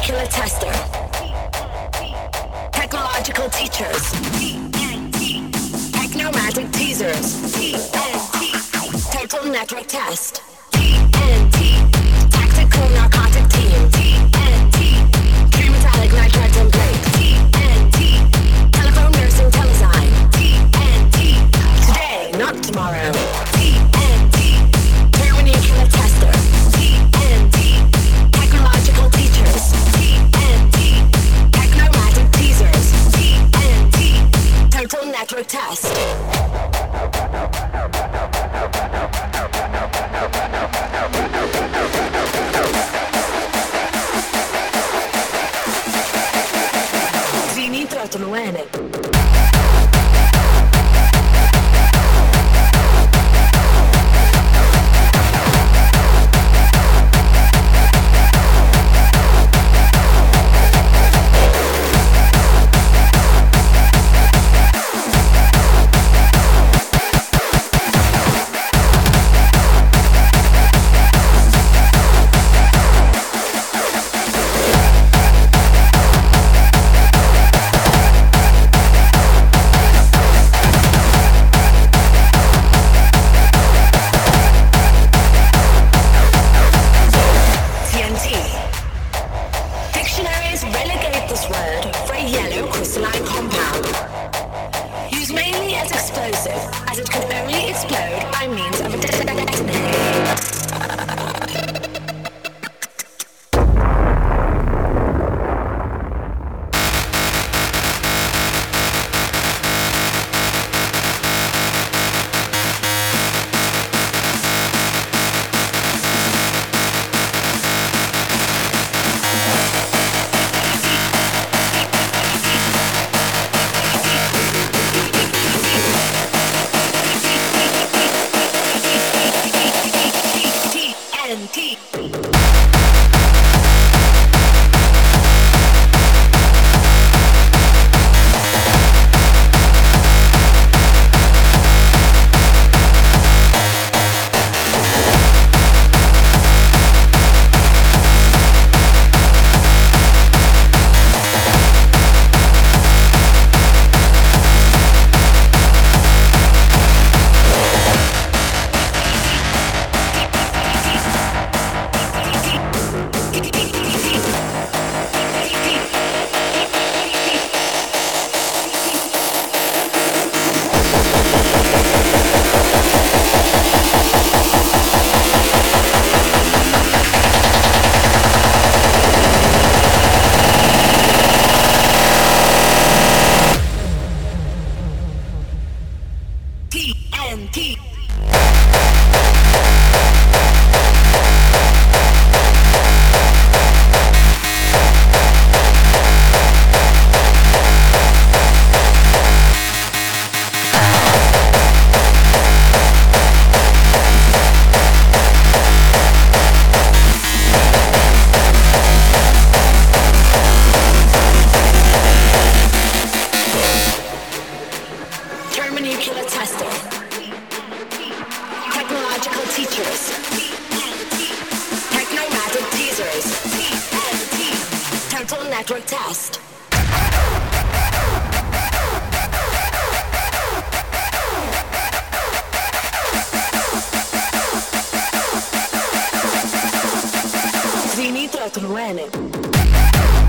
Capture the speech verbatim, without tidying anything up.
Thermonuclear tester. Technological teachers. Technomatic teasers. Total network test. T N T. Tactical narcotic team. T N T. Pure metallic nitride template. T N T. Telephone nursing telesign. T N T. Today, not tomorrow. T N T. Thermonuclear tester. T N T. Technological teachers. T N T. Technomatic teasers. T N T. Total network test. Nuene. Network test. Zinitro Truene.